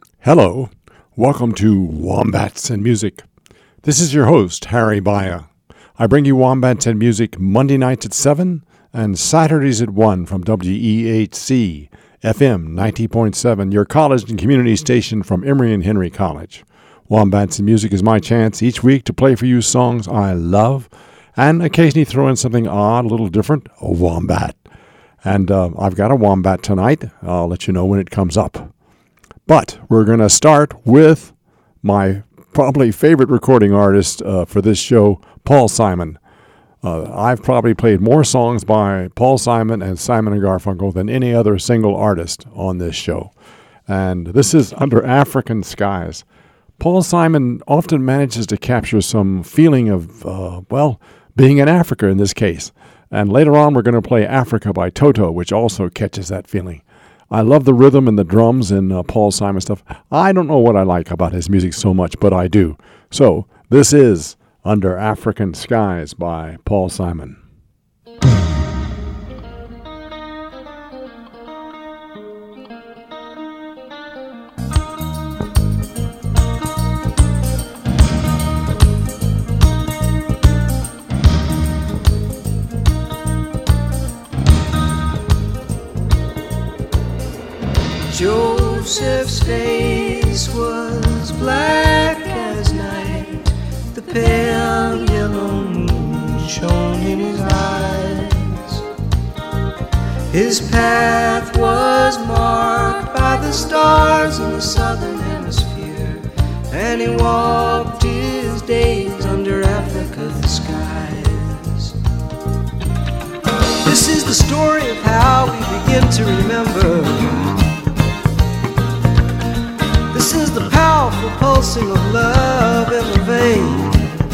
Hello, welcome to Wombats and Music. This is your host, Harry Baya. I bring you Wombats and Music Monday nights at 7 and Saturdays at 1 from WEHC FM 90.7, your college and community station from Emory and Henry College. Wombats and Music is my chance each week to play for you songs I love and occasionally throw in something odd, a little different, a wombat. And I've got a wombat tonight. I'll let you know when it comes up. But we're going to start with my probably favorite recording artist for this show, Paul Simon. I've probably played more songs by Paul Simon and Simon & Garfunkel than any other single artist on this show. And this is Under African Skies. Paul Simon often manages to capture some feeling of, being in Africa in this case. And later on, we're going to play Africa by Toto, which also catches that feeling. I love the rhythm and the drums in Paul Simon stuff. I don't know what I like about his music so much, but I do. So this is Under African Skies by Paul Simon. Joseph's face was black as night. The pale yellow moon shone in his eyes. His path was marked by the stars in the southern hemisphere, and he walked his days under Africa's skies. This is the story of how we begin to remember. This is the powerful pulsing of love in the vein.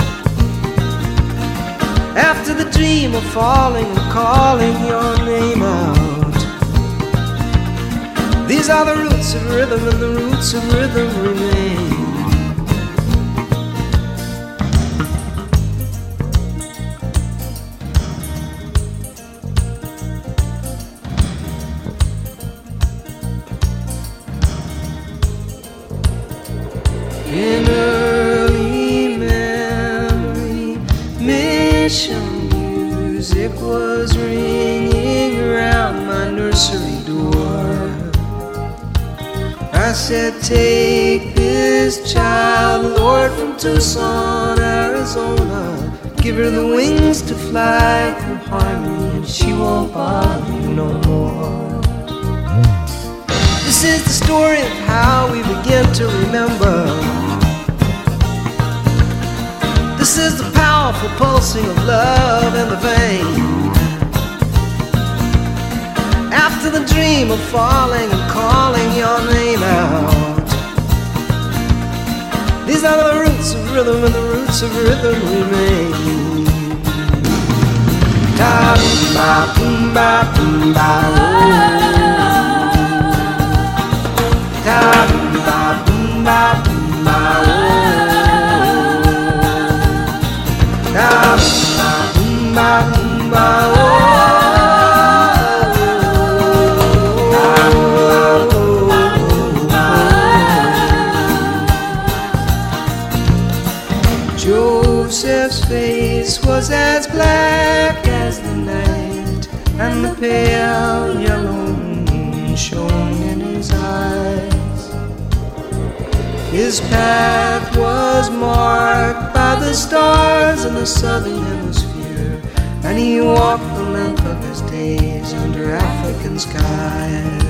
After the dream of falling and calling your name out, these are the roots of rhythm, and the roots of rhythm remain. In early memory, mission music was ringing around my nursery door. I said, take this child, Lord, from Tucson, Arizona. Give her the wings to fly through harmony, and she won't bother you no more. This is the story of how we begin to remember. This is the powerful pulsing of love in the vein. After the dream of falling and calling your name out, these are the roots of rhythm, and the roots of rhythm remain. Ta boom ba boom ba boom ba oh. Ta boom ba boom ba boom ba oh. Ta boom ba boom ba oh. Joseph's face was as black as the night, and the pale yellow moon shone in his eyes. His path was marked by the stars in the southern hemisphere, and he walked the length of his days under African skies.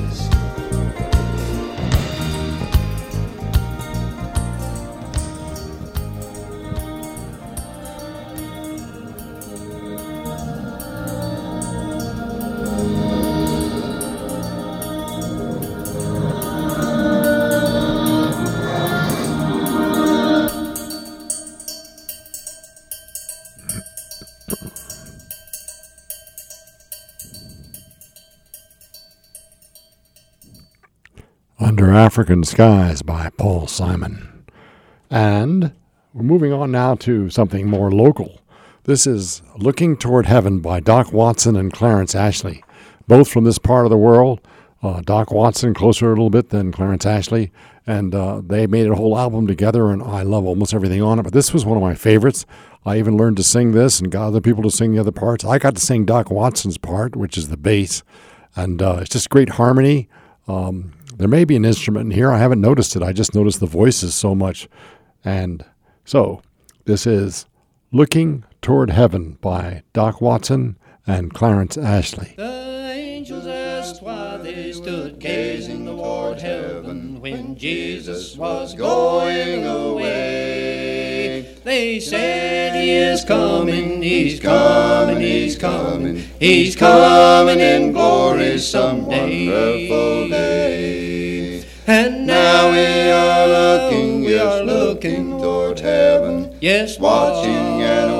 Under African Skies by Paul Simon. And we're moving on now to something more local. This is Looking Toward Heaven by Doc Watson and Clarence Ashley, both from this part of the world. Doc Watson closer a little bit than Clarence Ashley, and they made a whole album together, and I love almost everything on it, but this was one of my favorites. I even learned to sing this and got other people to sing the other parts. I got to sing Doc Watson's part, which is the bass, and it's just great harmony. There may be an instrument in here. I haven't noticed it. I just noticed the voices so much. And so this is Looking Toward Heaven by Doc Watson and Clarence Ashley. The angels asked why they stood gazing toward heaven when Jesus was going away. They said, He is coming, He's coming, He's coming, He's coming in glory someday. Wonderful day. And now we are looking toward heaven. Yes, watching and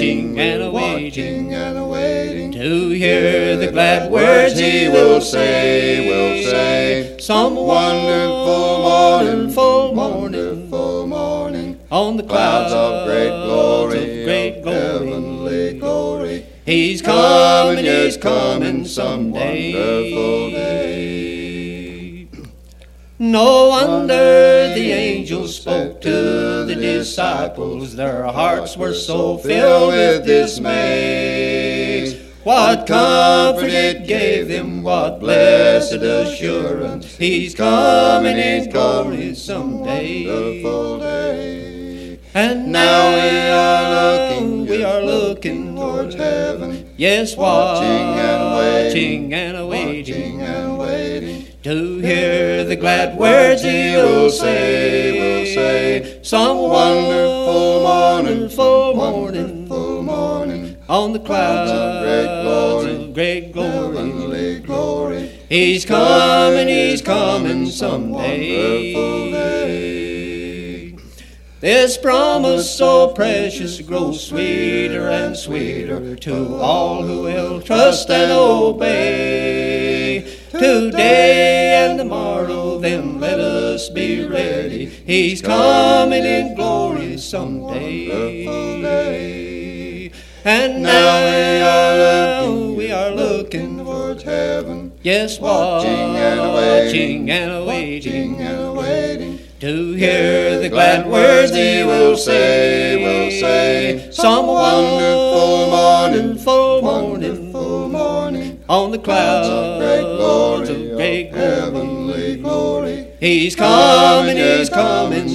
awaiting to hear the glad words He will say. Some wonderful morning, on the clouds of great glory, heavenly glory. He's coming someday. Wonderful day. No wonder the angels spoke to the disciples. Their hearts were so filled with dismay. What comfort it gave them, what blessed assurance. He's coming in glory someday. Wonderful day. And now we are looking towards heaven. Yes, watching and awaiting to hear the glad words He will say. Some wonderful morning, on the clouds of great glory, He's coming someday. This promise so precious grows sweeter and sweeter to all who will trust and obey. Today and tomorrow, then let us be ready. He's coming in glory someday. And now we are looking towards heaven. Yes, watching and awaiting to hear the glad words He will say. Some wonderful morning, on the clouds of great heavenly glory. He's coming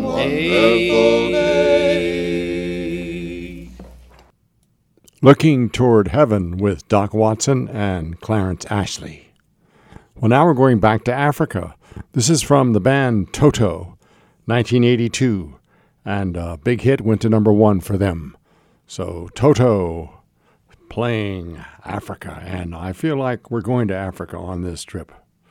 someday. Looking Toward Heaven with Doc Watson and Clarence Ashley. Well, now we're going back to Africa. This is from the band Toto, 1982, and a big hit went to number 1 for them. So Toto playing Africa, and I feel like we're going to Africa on this trip.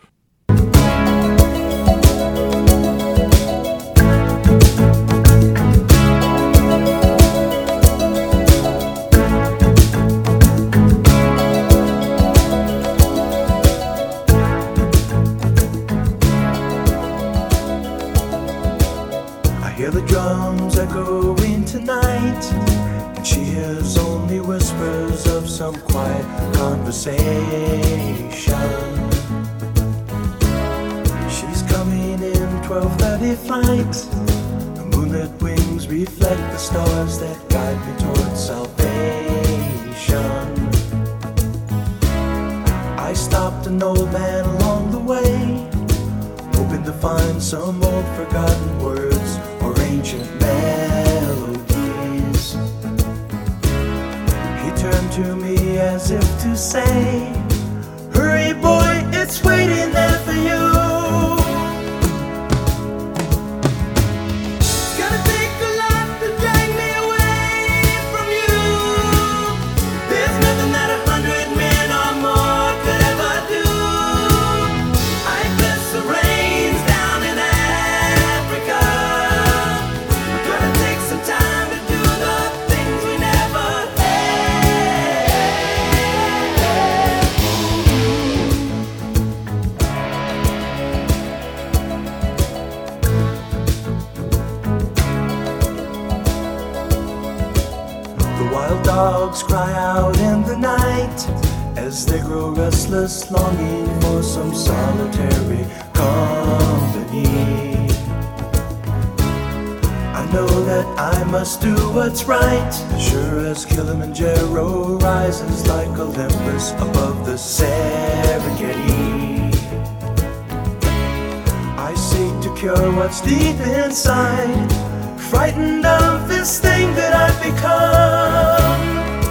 Hear the drums echoing tonight, and she hears only whispers of some quiet conversation. She's coming in 12:30 flight. The moonlit wings reflect the stars that guide me towards salvation. I stopped an old man along the way, hoping to find some old forgotten words or ancient melodies. He turned to me as if to say, hurry boy, it's waiting there for you. It's gonna take a lot to drag me away from you. There's nothing that 100 men or more could ever do. I bless the rains down in Africa. We're gonna take some time to do the things we never had. The wild dogs cry out in the night as they grow restless, longing for some solitary company. I know that I must do what's right, sure as Kilimanjaro rises like Olympus above the Serengeti. I seek to cure what's deep inside, frightened of this thing that I've become.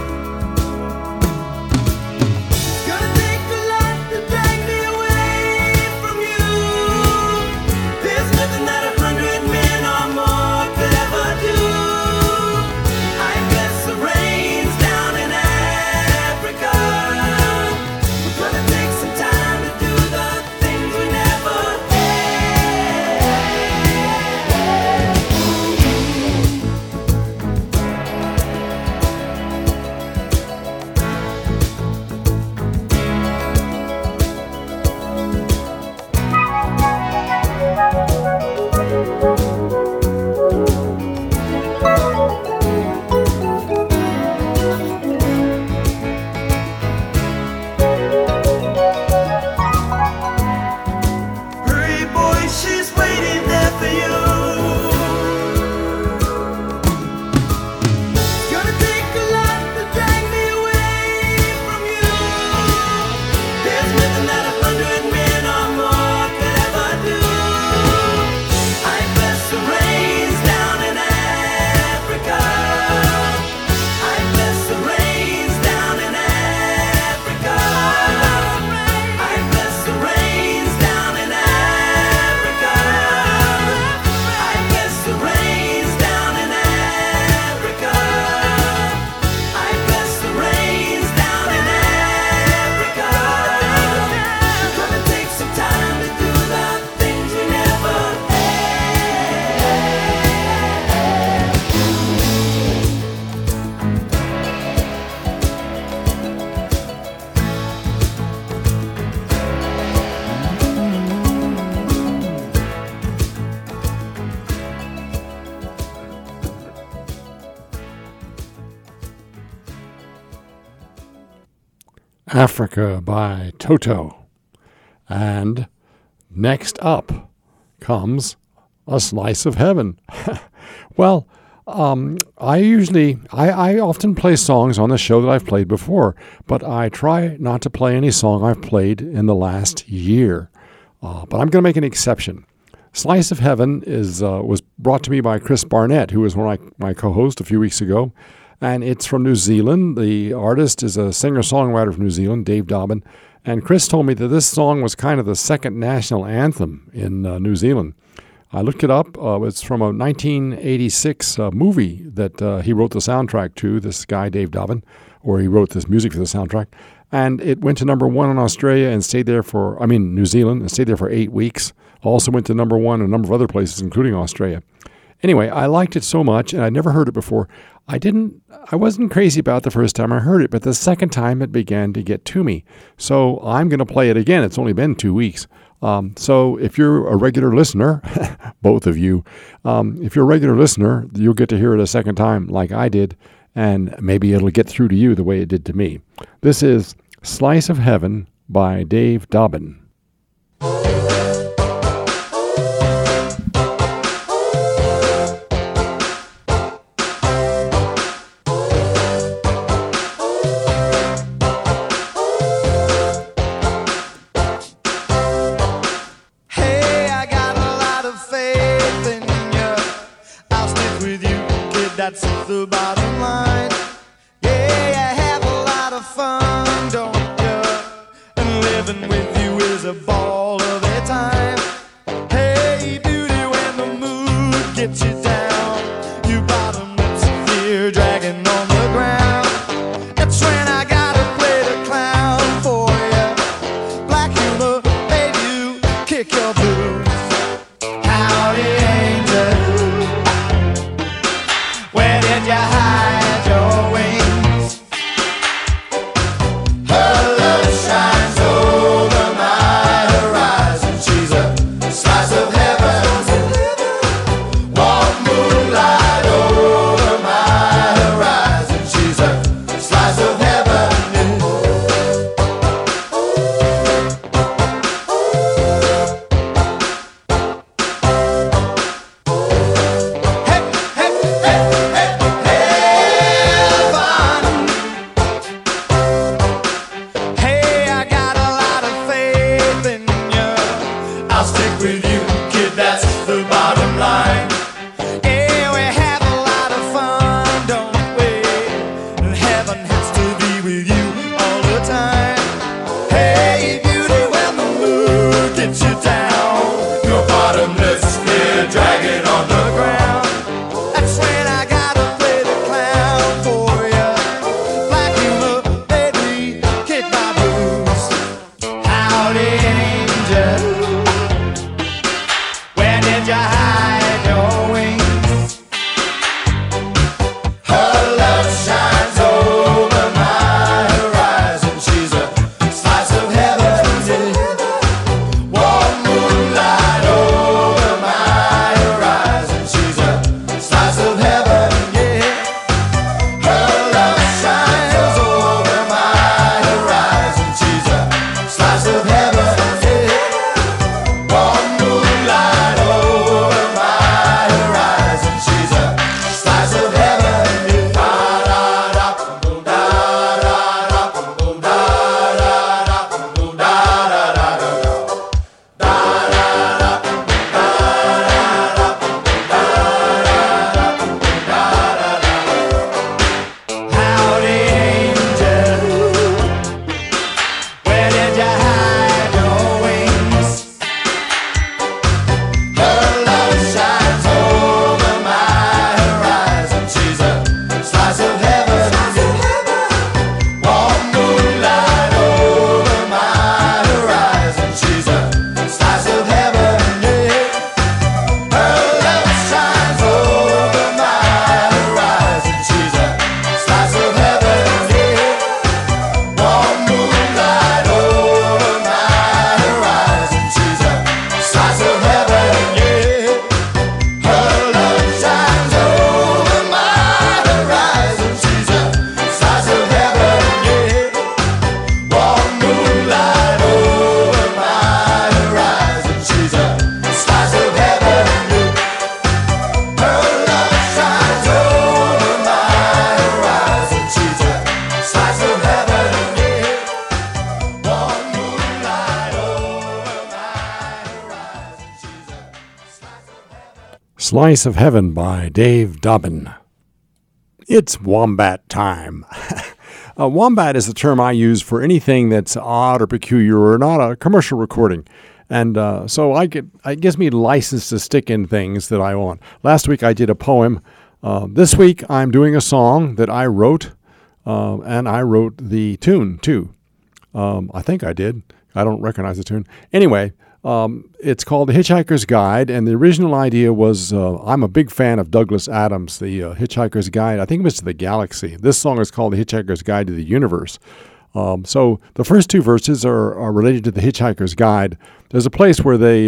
Africa by Toto. And next up comes A Slice of Heaven. Well, I often play songs on the show that I've played before, but I try not to play any song I've played in the last year. But I'm going to make an exception. Slice of Heaven was brought to me by Chris Barnett, who was one of my co-hosts a few weeks ago. And it's from New Zealand. The artist is a singer-songwriter from New Zealand, Dave Dobbin. And Chris told me that this song was kind of the second national anthem in New Zealand. I looked it up. It's from a 1986 movie that he wrote the soundtrack to, this guy, Dave Dobbin, or he wrote this music for the soundtrack. And it went to number one in Australia and stayed there New Zealand, and stayed there for 8 weeks. Also went to number one in a number of other places, including Australia. Anyway, I liked it so much, and I'd never heard it before. I wasn't crazy about it the first time I heard it, but the second time it began to get to me. So I'm going to play it again. It's only been 2 weeks. So if you're a regular listener, both of you, if you're a regular listener, you'll get to hear it a second time like I did, and maybe it'll get through to you the way it did to me. This is Slice of Heaven by Dave Dobbin. That's the bottom line. Yeah, you have a lot of fun, don't you? And living with you is a ball of a time. Hey, beauty, when the mood gets you down, you bottomless fear dragging on the ground. It's when I gotta play the clown for you. Black humor made you kick your boots. Howdy, angel. Where did you hide your wings? Her love shines over my horizon. She's a did you hide your wings? Her love shines over my horizon. She's a slice of heaven, warm moonlight over my horizon. She's a slice of heaven, yeah. Her love shines over my horizon. She's a slice of heaven, yeah. Warm moonlight over my horizon. She's a slice of heaven, yeah. Da da da, boom da da da, boom da da da, boom da da da da. Howdy, angel, where did you hide your wings? Her love shines over my horizon. She's a slice of heaven, warm moonlight over my horizon. She's a slice of heaven, yeah. Her love shines over my horizon. She's a slice of heaven, yeah. Warm moonlight over my horizon. She's a slice of heaven, yeah. Her love shines over my horizon. She's a slice of heaven, yeah. Warm moonlight over my horizon. She's a slice of heaven, yeah. Her love shines over my horizon. She's a slice of heaven, yeah. Warm moonlight over my horizon. She's a slice of heaven. Slice of Heaven by Dave Dobbin. It's wombat time. Wombat is the term I use for anything that's odd or peculiar or not a commercial recording. And so it gives me license to stick in things that I want. Last week I did a poem. This week I'm doing a song that I wrote, and I wrote the tune too. I think I did. I don't recognize the tune. Anyway, it's called The Hitchhiker's Guide, and the original idea was I'm a big fan of Douglas Adams, the Hitchhiker's Guide. I think it was to the Galaxy. This song is called The Hitchhiker's Guide to the Universe. So the first two verses are related to The Hitchhiker's Guide. There's a place where they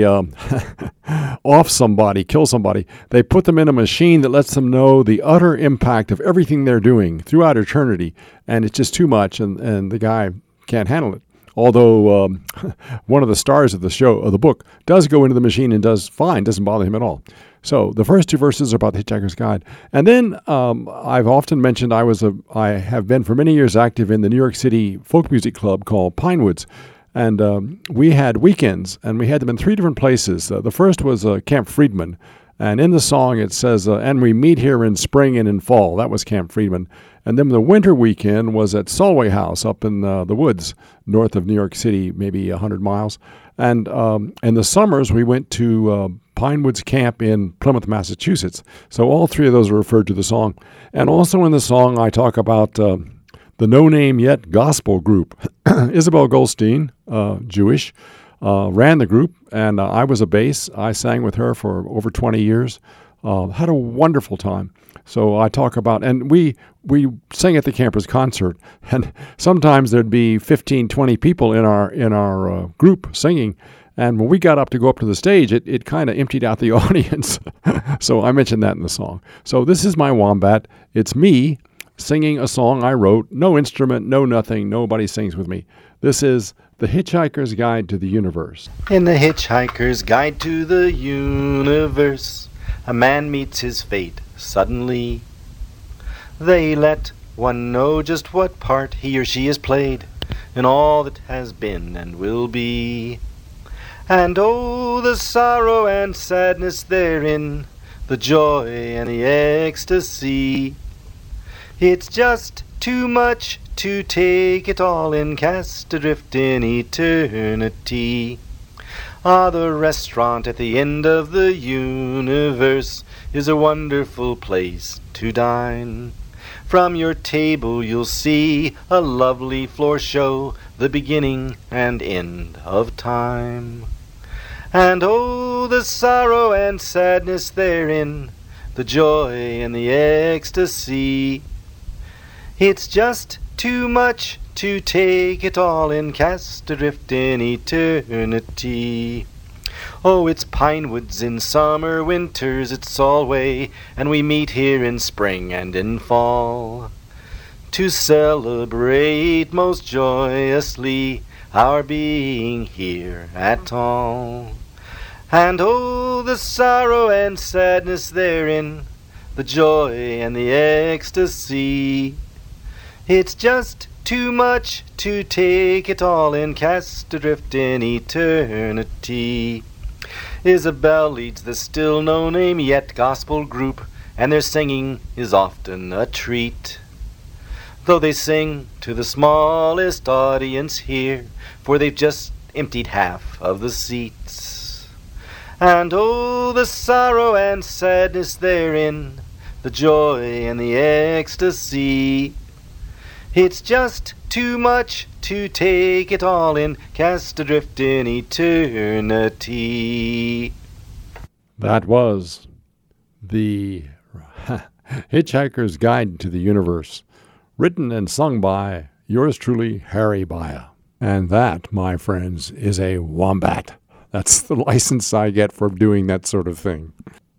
off somebody, kill somebody. They put them in a machine that lets them know the utter impact of everything they're doing throughout eternity, and it's just too much, and the guy can't handle it. Although one of the stars of the show, of the book, does go into the machine and does fine, doesn't bother him at all. So the first two verses are about the Hitchhiker's Guide. And then I've often mentioned I have been for many years active in the New York City folk music club called Pinewoods. And we had weekends, and we had them in three different places. The first was Camp Friedman. And in the song it says, and we meet here in spring and in fall. That was Camp Friedman. And then the winter weekend was at Solway House up in the woods north of New York City, maybe 100 miles. And in the summers, we went to Pinewoods Camp in Plymouth, Massachusetts. So all three of those are referred to the song. And also in the song, I talk about the No Name Yet gospel group. Isabel Goldstein, Jewish, ran the group, and I was a bass. I sang with her for over 20 years. Had a wonderful time. So I talk about, and we sang at the campers concert, and sometimes there'd be 15, 20 people in our group singing, and when we got up to go up to the stage, it kind of emptied out the audience. So I mentioned that in the song. So this is my Wombat. It's me singing a song I wrote, no instrument, no nothing, nobody sings with me. This is The Hitchhiker's Guide to the Universe. In The Hitchhiker's Guide to the Universe, a man meets his fate suddenly. They let one know just what part he or she has played in all that has been and will be. And oh, the sorrow and sadness therein, the joy and the ecstasy. It's just too much to take it all in, cast adrift in eternity. Ah, the restaurant at the end of the universe is a wonderful place to dine. From your table you'll see a lovely floor show, the beginning and end of time. And oh, the sorrow and sadness therein, the joy and the ecstasy. It's just too much to take it all in, cast adrift in eternity. Oh, it's pine woods in summer, winters it's always, and we meet here in spring and in fall to celebrate most joyously our being here at all. And oh, the sorrow and sadness therein, the joy and the ecstasy. It's just too much to take it all in, cast adrift in eternity. Isabel leads the still no name yet gospel group, and their singing is often a treat. Though they sing to the smallest audience here, for they've just emptied half of the seats. And oh, the sorrow and sadness therein, the joy and the ecstasy. It's just too much to take it all in, cast adrift in eternity. That was the Hitchhiker's Guide to the Universe, written and sung by yours truly, Harry Baya. And that, my friends, is a wombat. That's the license I get for doing that sort of thing.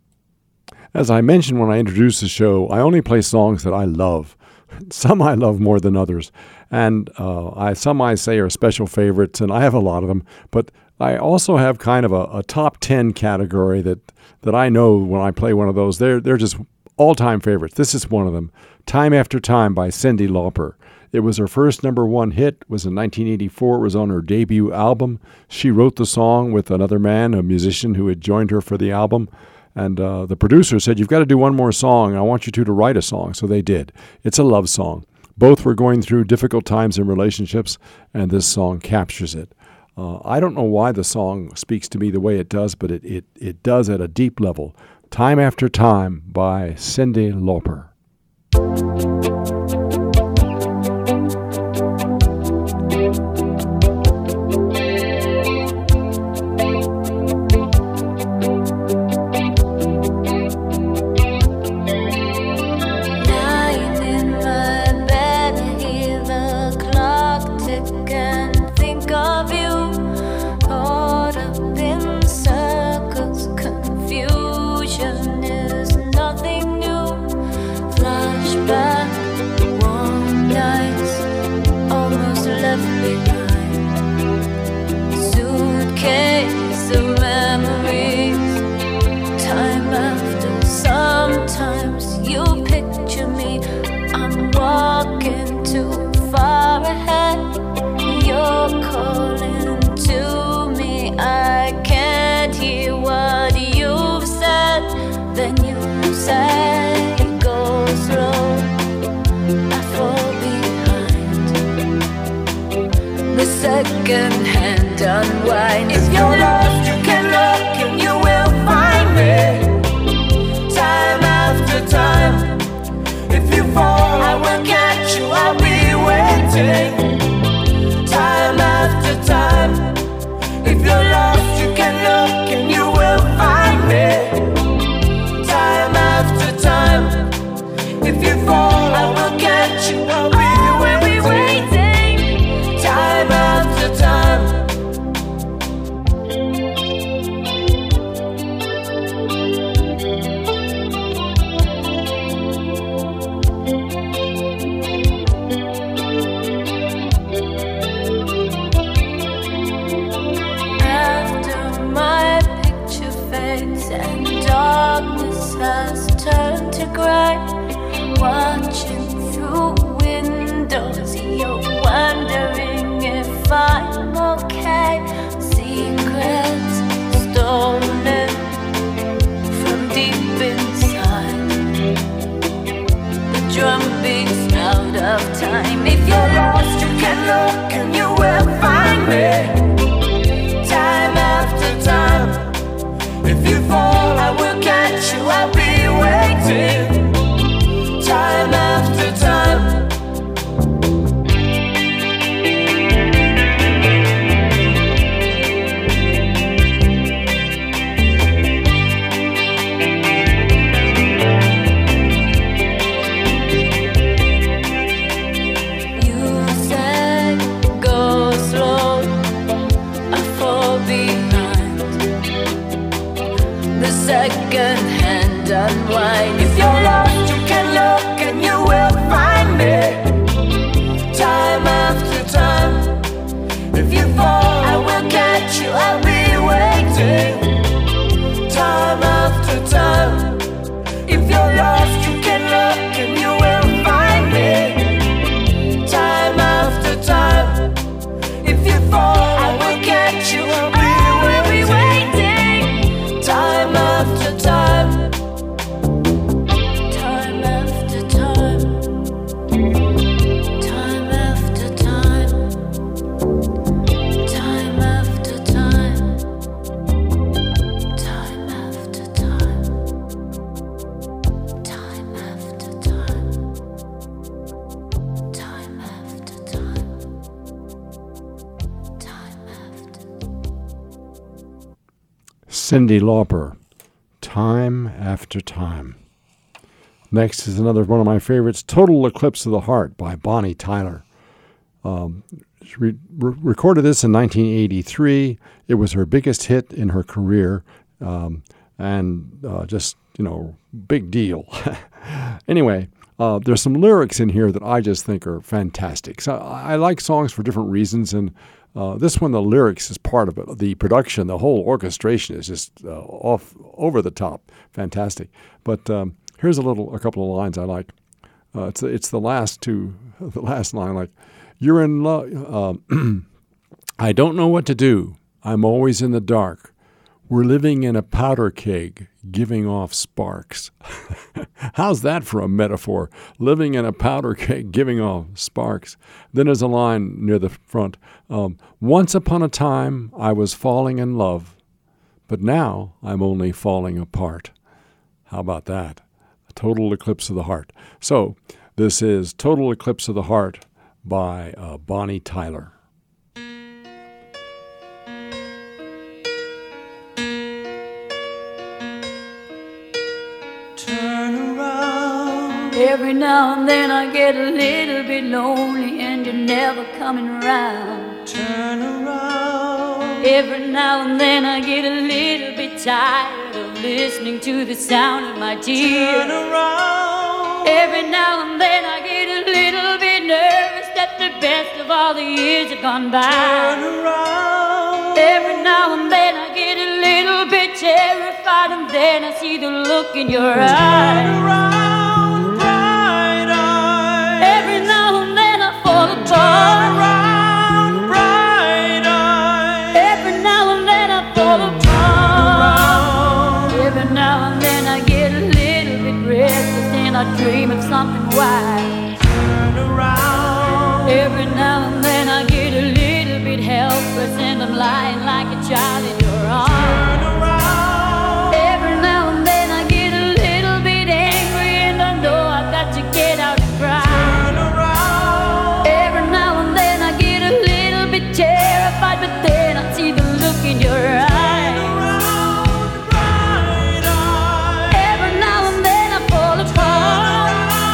As I mentioned when I introduced the show, I only play songs that I love. Some I love more than others, and some I say are special favorites, and I have a lot of them, but I also have kind of a top 10 category that I know when I play one of those, they're just all-time favorites. This is one of them, Time After Time by Cyndi Lauper. It was her first #1 hit, was in 1984, it was on her debut album. She wrote the song with another man, a musician who had joined her for the album. And the producer said, you've got to do one more song. I want you two to write a song. So they did. It's a love song. Both were going through difficult times in relationships, and this song captures it. I don't know why the song speaks to me the way it does, but it does at a deep level. Time After Time by Cyndi Lauper. Second-hand unwind. If you're lost, you can look and you will find me. Time after time. If you fall, I will catch you. I'll be waiting. Time after time. If you're lost, you can look and you will find me. Time after time. If you fall, I will catch you. I'll be waiting. Time after time. After my picture fades and darkness has turned to gray, watching through windows, you're wondering if I'm okay. Secrets stolen from deep inside. The drum beats out of time. If you're lost, you can look and you will find me. Time after time. If you fall, I will catch you. I'll be waiting. Time after time. second-hand unwind. If you're lost, you can look and you will find me. Time after time. If you fall, I will catch you, I'll be waiting. Time after time. If you're lost, you can look and you will find me. Time after time. If you fall, I will catch you, I'll be waiting. Time after time. Time after time. Time after time. Time after time. Time after time. Time after time. Time after time. Time after. Cyndi Lauper, Time After Time. Next is another one of my favorites, Total Eclipse of the Heart by Bonnie Tyler. She recorded this in 1983. It was her biggest hit in her career, and just, big deal. Anyway, there's some lyrics in here that I just think are fantastic. So I like songs for different reasons, and this one, the lyrics is part of it. The production, the whole orchestration is just over the top, fantastic. But here's a couple of lines I like. It's the last line, like, you're in love. I don't know what to do. I'm always in the dark. We're living in a powder keg, giving off sparks. How's that for a metaphor? Living in a powder keg, giving off sparks. Then there's a line near the front. Once upon a time, I was falling in love, but now I'm only falling apart. How about that? A total eclipse of the heart. So this is Total Eclipse of the Heart by Bonnie Tyler. Every now and then I get a little bit lonely and you're never coming around. Turn around. Every now and then I get a little bit tired of listening to the sound of my tears. Turn around. Every now and then I get a little bit nervous that the best of all the years have gone by. Turn around. Every now and then I get a little bit terrified, and then I see the look in your eyes. Turn around, bright eyes. Every now and then I fall Turn apart. around, bright eyes. Every now and then I fall apart. Every now and then I get a little bit restless and I dream of something wild. Turn around. Every now and then I get a little bit helpless and I'm lying like a child in your arms. Turn around. Every now and then I get a little bit angry and I know I've got to get out and cry. Turn around. Every now and then I get a little bit terrified, but then I see the look in your eyes. Every now and then I fall apart.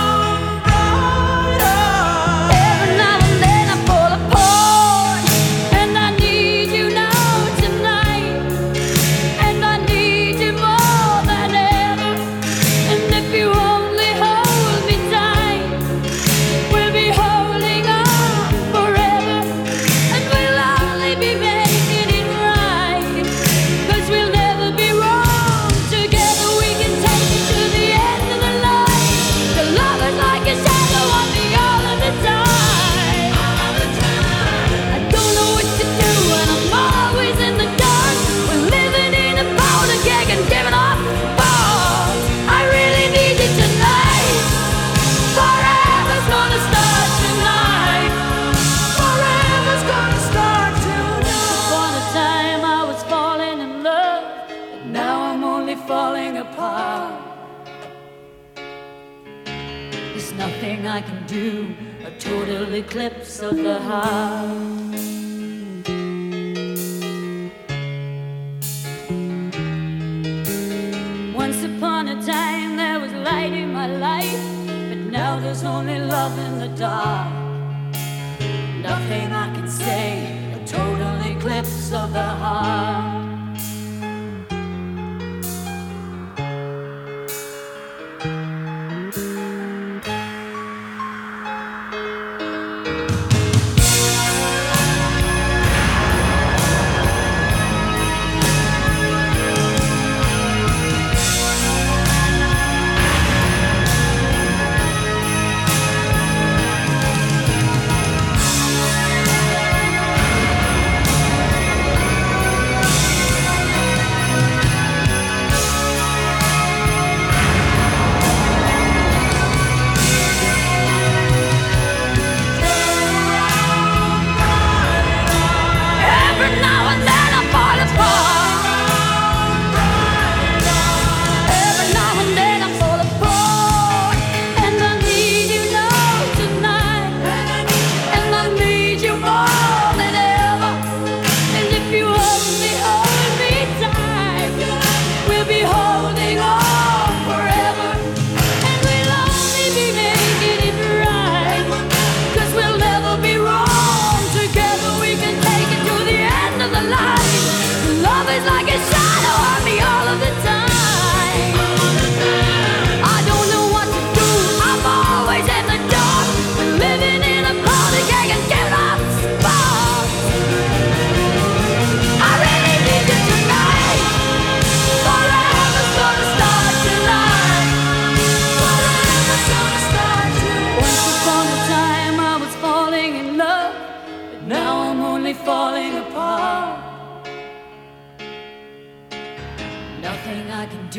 Every now and then I fall apart. And I need you now tonight. And I need you more than ever. And if you only hold me tight, we'll be holding on forever. And we'll only be making it right. 'Cause we'll never be wrong. Together we can take it to the end of the line. The love is like a shadow on me all of the time. I don't know what to do and I'm always in the dark. We're living in a powder keg and giving off balls. I really need you tonight. Forever's gonna start tonight. Forever's gonna start tonight. Upon a time I was falling in love, but now I'm only falling apart. There's nothing I can do, a total eclipse of the heart. Once upon a time there was light in my life, but now there's only love in the dark. Nothing I can say, a total eclipse of the heart.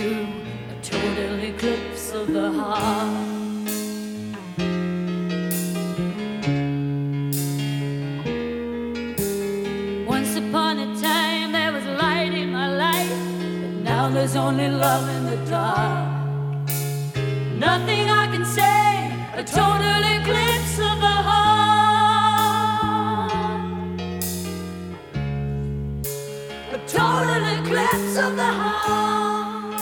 you, a total eclipse of the heart. Once upon a time there was light in my life, but now there's only love in the dark. Nothing I can say, a total eclipse of the heart. A total eclipse of the heart.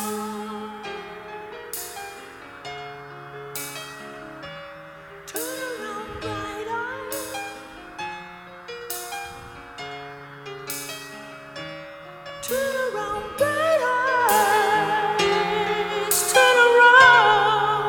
Turn around, bright eyes. Turn around, bright eyes. Turn around.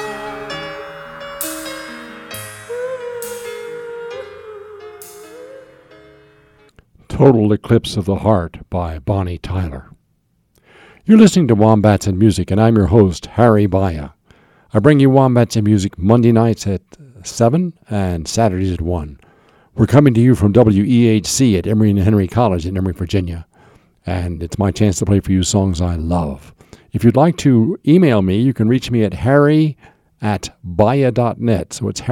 Total Eclipse of the Heart by Bonnie Tyler. You're listening to Wombats and Music, and I'm your host, Harry Baya. I bring you Wombats and Music Monday nights at 7 and Saturdays at 1. We're coming to you from WEHC at Emory and Henry College in Emory, Virginia, and it's my chance to play for you songs I love. If you'd like to email me, you can reach me at harry@baya.net. So it's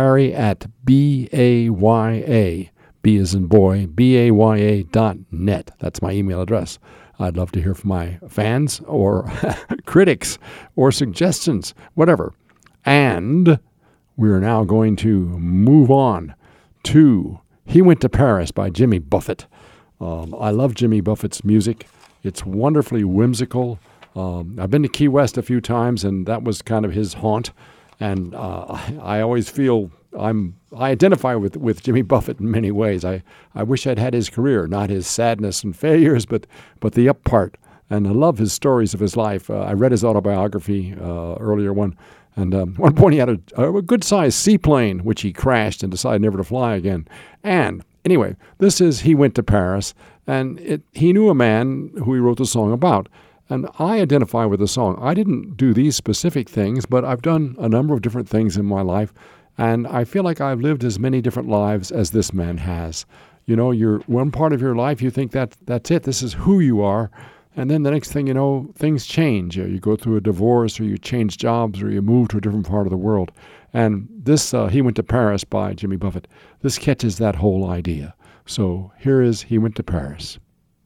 harry@BAYA. B as in boy, BAYA.net. That's my email address. I'd love to hear from my fans or critics or suggestions, whatever. And we're now going to move on to He Went to Paris by Jimmy Buffett. I love Jimmy Buffett's music. It's wonderfully whimsical. I've been to Key West a few times, and that was kind of his haunt. And I always feel I identify with Jimmy Buffett in many ways. I wish I'd had his career, not his sadness and failures, but the up part. And I love his stories of his life. I read his autobiography, earlier one, and at one point he had a good-sized seaplane, which he crashed and decided never to fly again. And anyway, this is He Went to Paris, and he knew a man who he wrote the song about. And I identify with the song. I didn't do these specific things, but I've done a number of different things in my life. And I feel like I've lived as many different lives as this man has. You know, you're one part of your life, you think that's it. This is who you are. And then the next thing you know, things change. You go through a divorce, or you change jobs, or you move to a different part of the world. And this, He Went to Paris by Jimmy Buffett, this catches that whole idea. So here is He Went to Paris.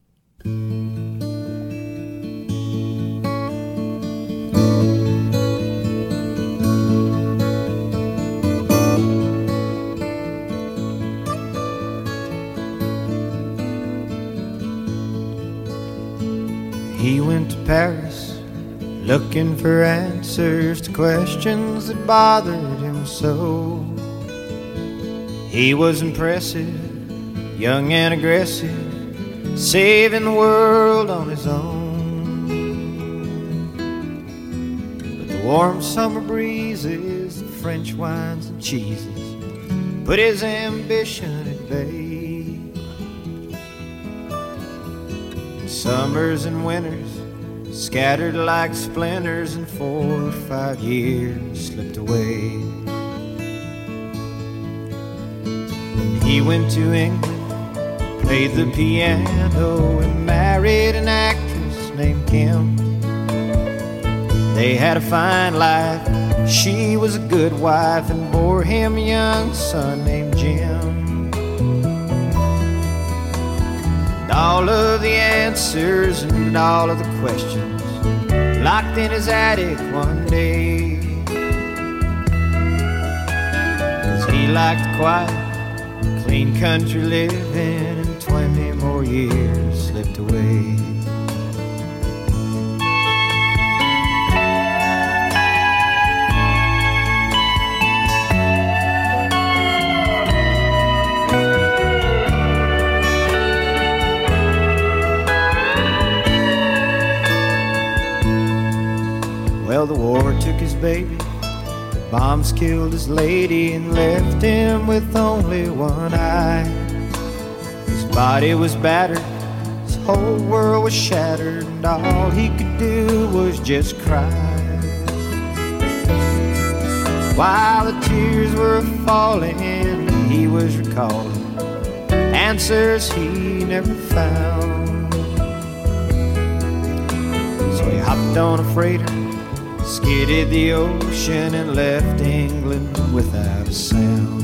He went to Paris looking for answers to questions that bothered him so. He was impressive, young and aggressive, saving the world on his own. But the warm summer breezes, the French wines and cheeses put his ambition at bay. Summers and winters scattered like splinters, and 4 or 5 years slipped away. He went to England, played the piano, and married an actress named Kim. They had a fine life, she was a good wife, and bore him a young son named Jim. All of the answers and all of the questions locked in his attic one day. 'Cause he liked quiet, clean country living, and 20 more years slipped away. Well, the war took his baby, the bombs killed his lady, and left him with only one eye. His body was battered, his whole world was shattered, and all he could do was just cry. While the tears were falling, he was recalling answers he never found. So he hopped hopped on a freighter, skidded the ocean, and left England without a sound.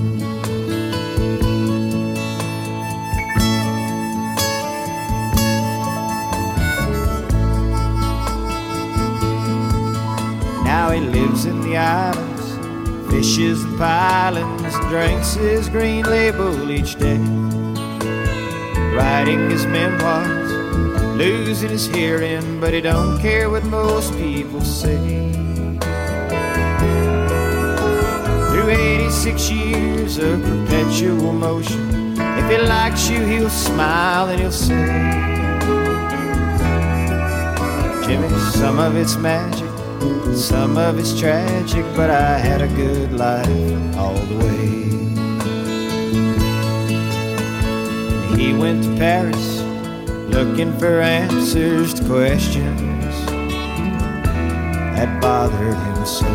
Now he lives in the islands, fishes the islands, drinks his green label each day, writing his memoirs, losing his hearing, but he don't care what most people say. Through 86 years of perpetual motion, if he likes you, he'll smile and he'll say, Jimmy, some of it's magic, some of it's tragic, but I had a good life all the way. And he went to Paris looking for answers to questions that bothered him so.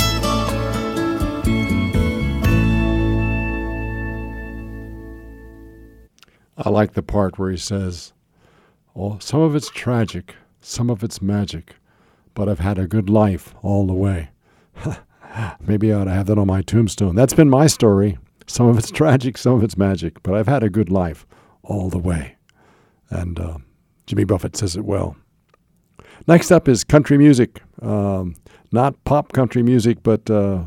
I like the part where he says, "Oh, some of it's tragic, some of it's magic, but I've had a good life all the way." Maybe I ought to have that on my tombstone. That's been my story. Some of it's tragic, some of it's magic, but I've had a good life all the way. And Jimmy Buffett says it well. Next up is country music. Not pop country music, but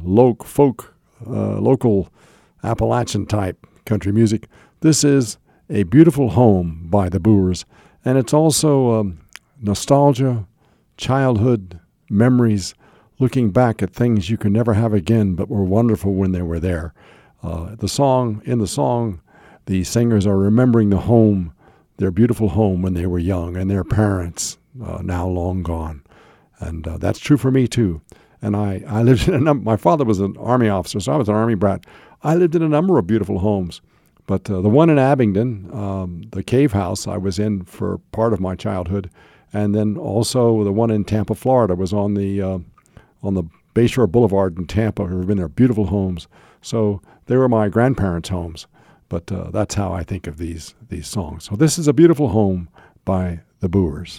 local Appalachian type country music. This is A Beautiful Home by the Boers. And it's also nostalgia, childhood memories, looking back at things you can never have again but were wonderful when they were there. In the song, the singers are remembering the home, their beautiful home when they were young, and their parents, now long gone. And that's true for me, too. And I lived in my father was an Army officer, so I was an Army brat. I lived in a number of beautiful homes. But the one in Abingdon, the Cave House, I was in for part of my childhood. And then also the one in Tampa, Florida, was on the Bayshore Boulevard in Tampa. We've been there, beautiful homes. So they were my grandparents' homes. But that's how I think of these songs. So this is A Beautiful Home by the Boers.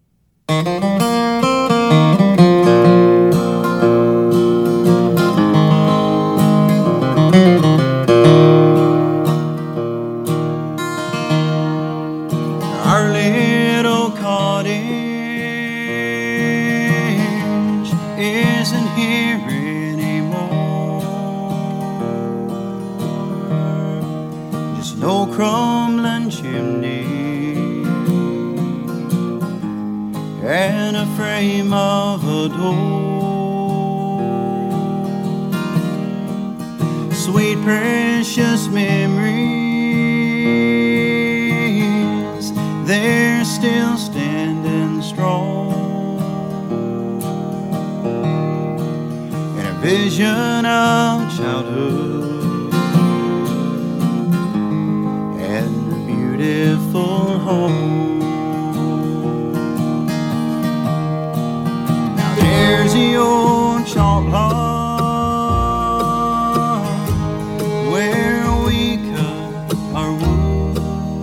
Our little cottage isn't here anymore. Just no crumbling chimney and a frame of a door. Sweet precious memories, they're still standing strong. And a vision of childhood and a beautiful home. Now there's the old chalk block where we cut our wood.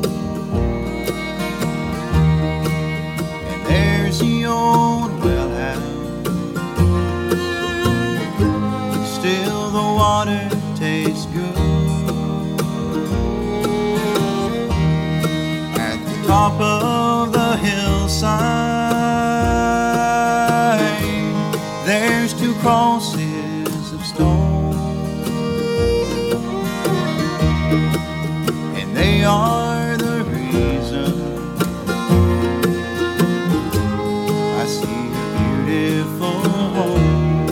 And there's the old well house, still the water tastes good. At the top of the hillside, there's two crosses of stone, and they are the reason I see a beautiful home.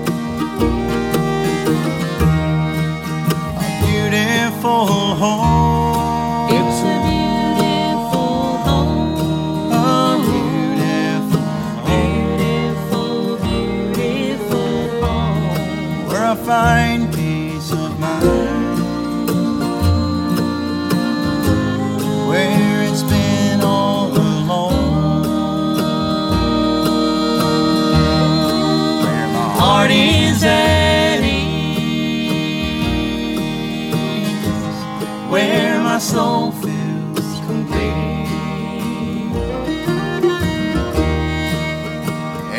A beautiful home. It's a beautiful home. A beautiful home. Beautiful home. Where I find peace of mind, where it's been all alone, where my heart is at ease, where my soul feels complete.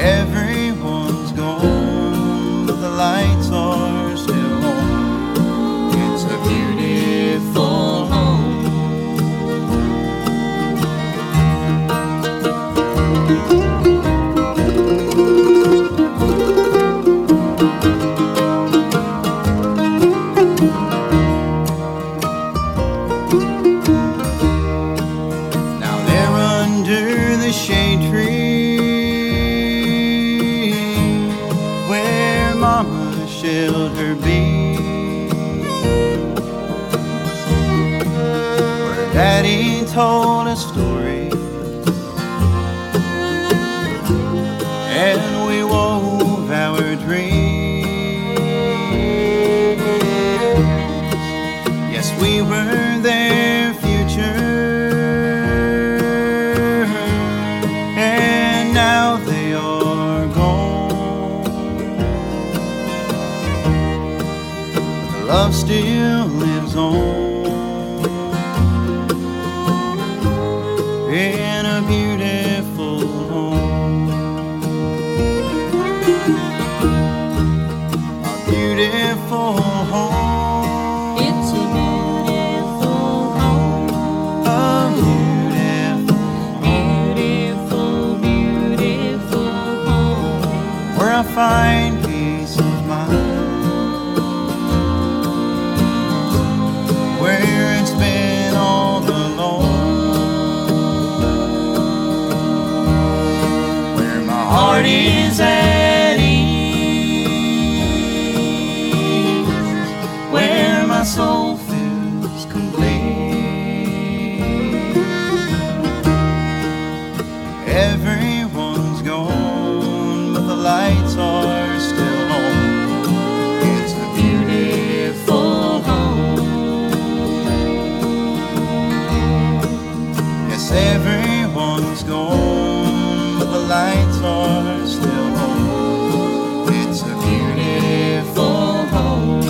shelter bees, where Daddy told us stories and we wove our dreams. Yes, we were their future, and now they are gone. But the love still lives on in a beautiful home. A beautiful home. It's a beautiful home. A beautiful, Beautiful, beautiful home. where I find peace of mind, where it's been all alone, where my heart is at ease, where my soul feels complete. Everyone's gone, but the lights are still on. It's a beautiful home. Yes, everyone's gone, but the lights are still on. It's a beautiful home.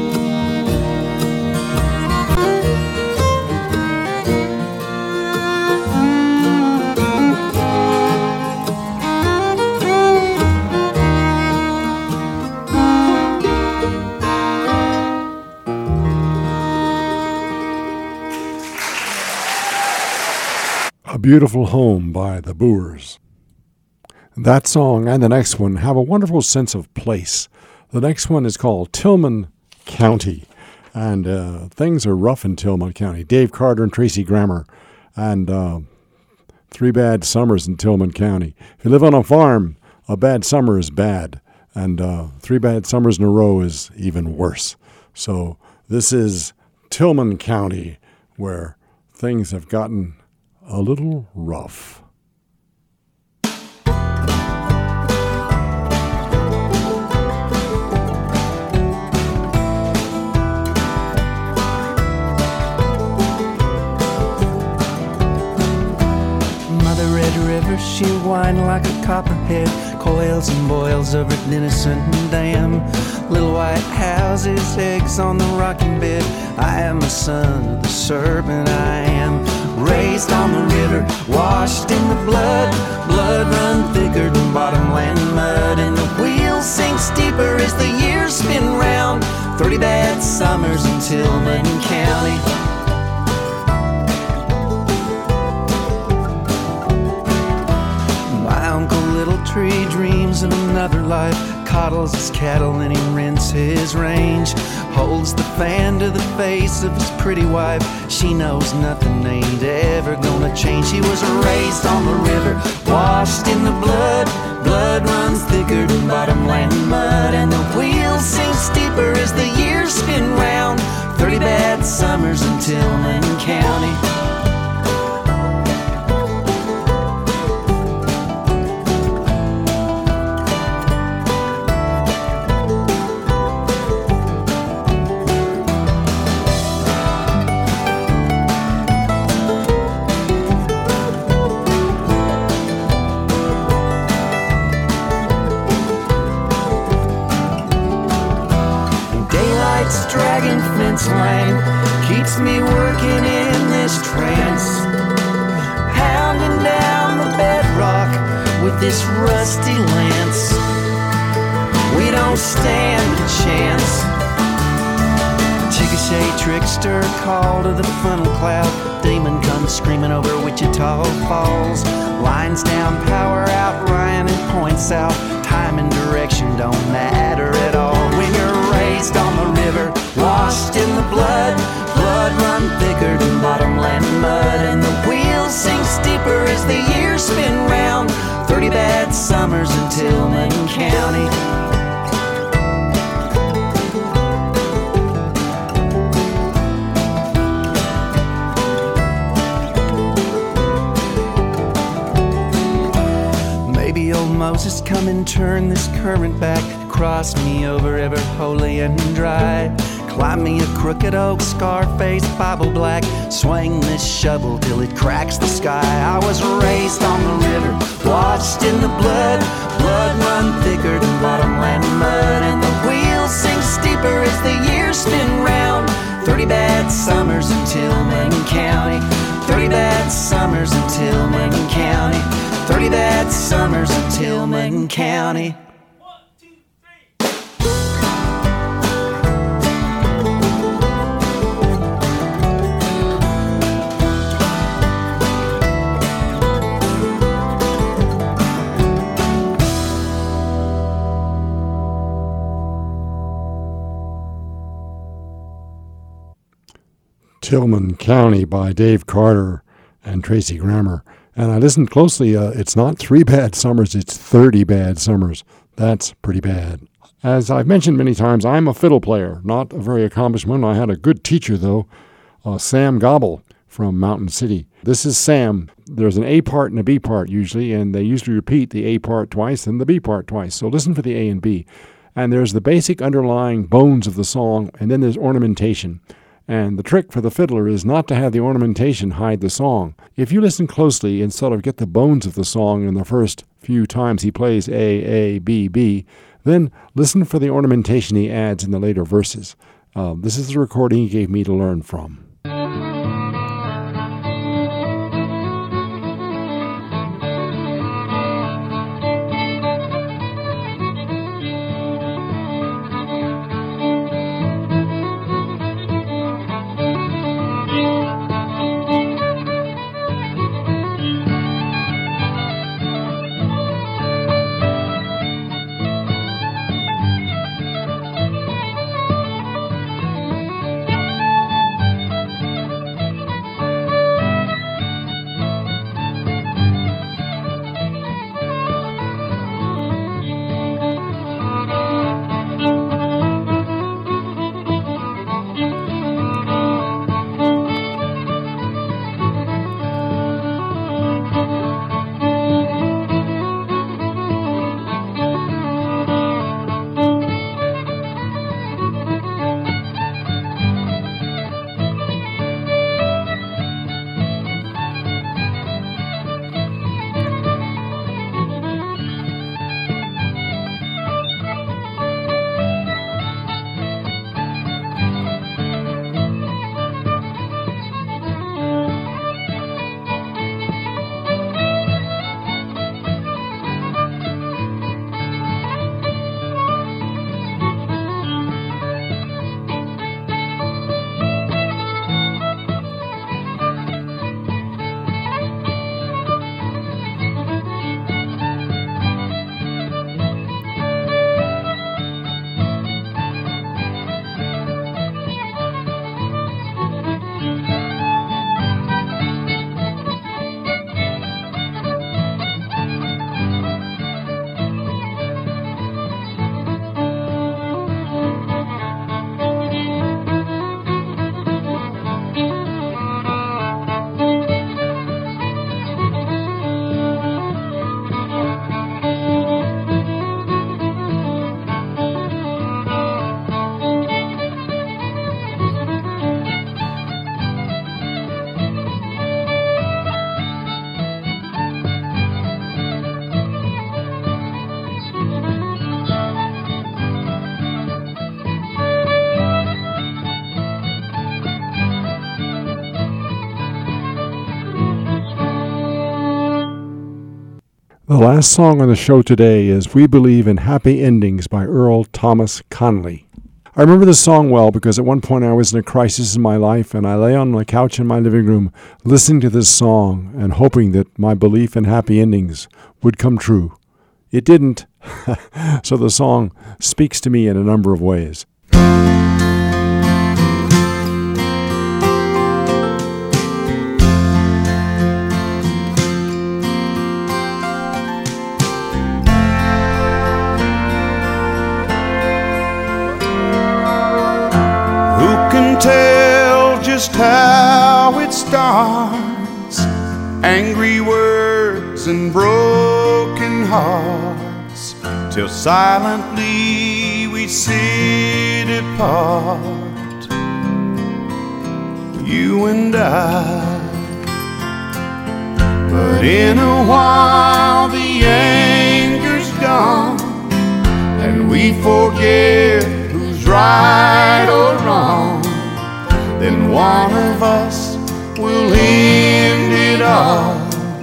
A Beautiful Home by the Boers. That song and the next one have a wonderful sense of place. The next one is called Tillman County, and things are rough in Tillman County. Dave Carter and Tracy Grammer, and 3 bad summers in Tillman County. If you live on a farm, a bad summer is bad, and 3 bad summers in a row is even worse. So this is Tillman County, where things have gotten a little rough. Mother Red River, she whined like a copperhead, coils and boils of her innocent dam. Little white houses, eggs on the rocking bed. I am a son of the serpent, I am. Raised on the river, washed in the blood. Blood run thicker than bottomland mud, and the wheels sink steeper as the years spin round. 30 bad summers in Tillman County. My Uncle Little Tree dreams of another life, coddles his cattle and he rents his range. Holds the fan to the face of his pretty wife. She knows nothing ain't ever gonna change. She was raised on the river, washed in the blood. Blood runs thicker than bottomland mud, and the wheels sink steeper as the years spin round. 30 bad summers in Tillman County. Dragging fence line keeps me working in this trance, pounding down the bedrock with this rusty lance. We don't stand a chance. Chickasha trickster, call to the funnel cloud. Demon comes screaming over Wichita Falls. Lines down, power out, Ryan and points out. Time and direction don't matter at all when you're raised on the river, washed in the blood. Blood run thicker than bottomland mud, and the wheels sink steeper as the years spin round. 30 bad summers in Tillman County. just come and turn this current back. Cross me over ever holy and dry. Climb me a crooked oak, Scarface, Bible black. Swing this shovel till it cracks the sky. I was raised on the river, washed in the blood. Blood run thicker than bottomland mud. And the wheels sing steeper as the years spin round. 30 bad summers in Tillman County. 30 bad summers in Tillman County. 30 bad summers in Tillman County. Tillman County by Dave Carter and Tracy Grammer. And I listened closely. It's not 3 bad summers, it's 30 bad summers. That's pretty bad. As I've mentioned many times, I'm a fiddle player, not a very accomplished one. I had a good teacher, though, Sam Gobble from Mountain City. This is Sam. There's an A part and a B part usually, and they usually repeat the A part twice and the B part twice. So listen for the A and B. And there's the basic underlying bones of the song, and then there's ornamentation. And the trick for the fiddler is not to have the ornamentation hide the song. If you listen closely and sort of get the bones of the song in the first few times he plays A, B, B, then listen for the ornamentation he adds in the later verses. This is the recording he gave me to learn from. The last song on the show today is We Believe in Happy Endings by Earl Thomas Conley. I remember this song well because at one point I was in a crisis in my life and I lay on my couch in my living room listening to this song and hoping that my belief in happy endings would come true. It didn't, so the song speaks to me in a number of ways. Tell just how it starts. Angry words and broken hearts. till silently we sit apart, you and I. But in a while the anger's gone, and we forget who's right or wrong. Then one of us will end it all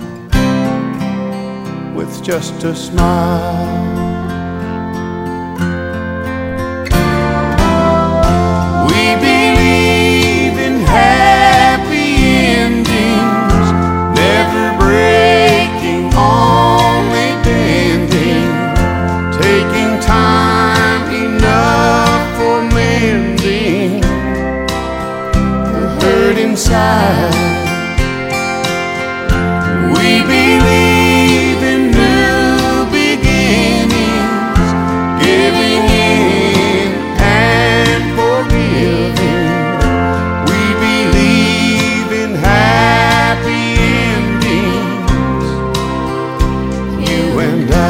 with just a smile. We believe in happy endings, never breaking, only bending, taking time enough for mending the hurt inside. We believe in new beginnings, giving in and forgiving. We believe in happy endings, you and I.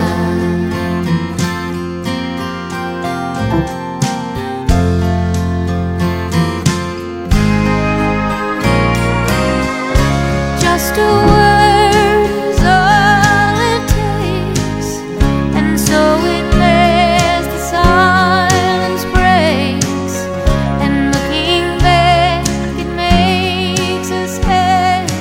Just a word is all it takes, and so it lays, the silence breaks, and looking back it makes us ache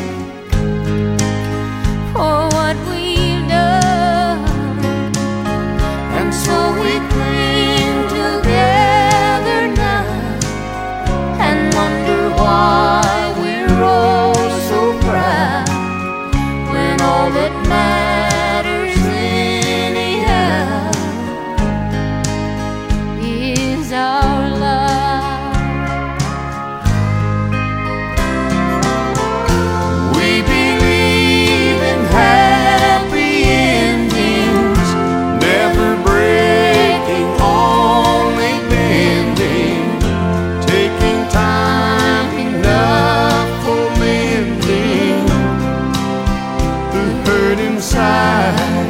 for what we've done, and so we cling together now and wonder why we're all so proud, when all that matters anyhow is our love. We believe in happy endings, never breaking, only bending, taking time enough for mending the hurt inside.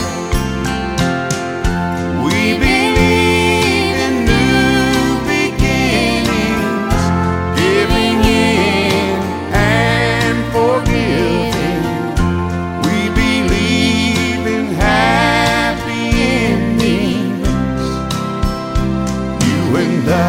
We believe in new beginnings, giving in and forgiving. We believe in happy endings, you and I.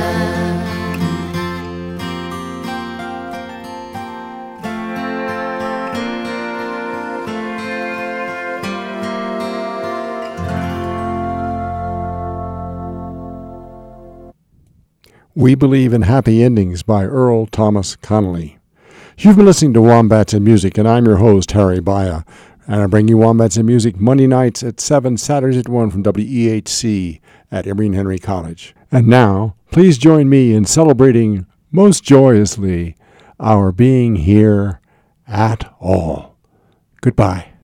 We Believe in Happy Endings by Earl Thomas Connolly. You've been listening to Wombats and Music, and I'm your host, Harry Baya. And I bring you Wombats and Music Monday nights at 7, Saturdays at 1 from WEHC at Emory Henry College. And now, please join me in celebrating most joyously our being here at all. Goodbye.